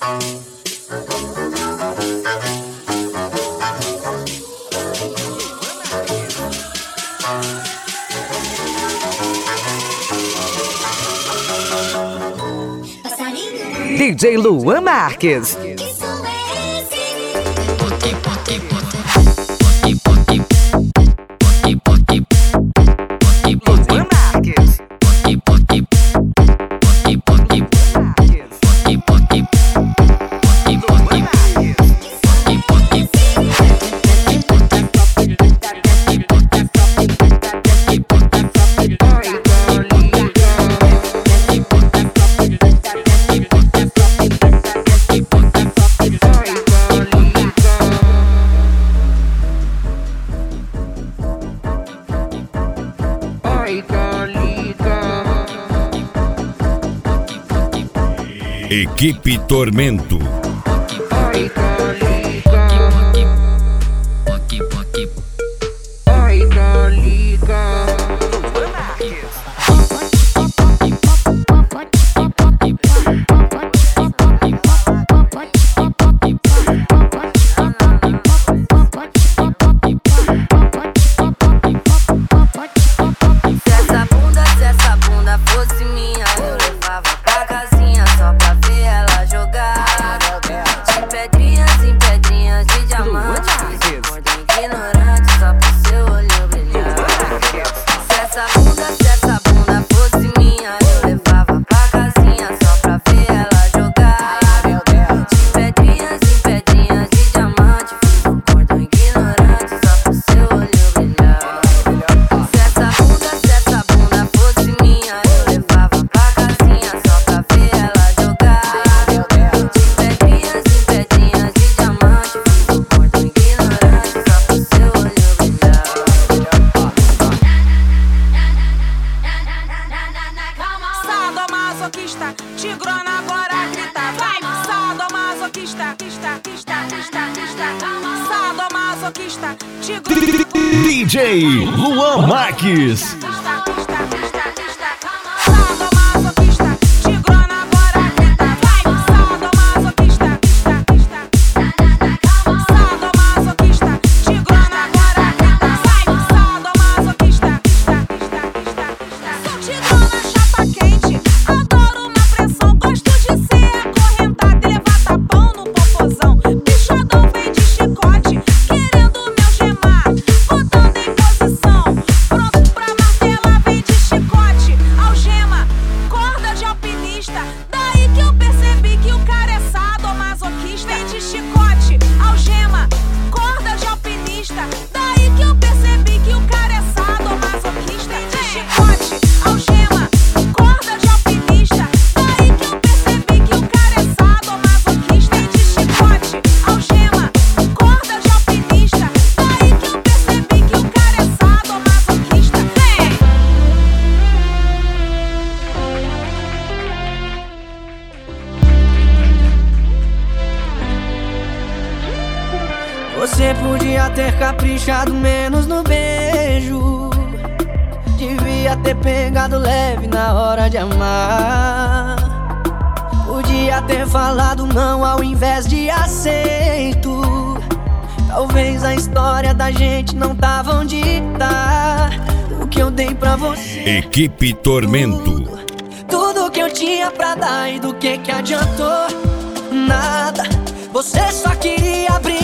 DJ Luan Marques. Equipe Tormento. DJ Luan Marques. Você podia ter caprichado menos no beijo, devia ter pegado leve na hora de amar. Podia ter falado não ao invés de aceito. Talvez a história da gente não tava onde tá. O que eu dei pra você, Equipe Tormento. tudo que eu tinha pra dar, e do que adiantou? Nada. Você só queria abrir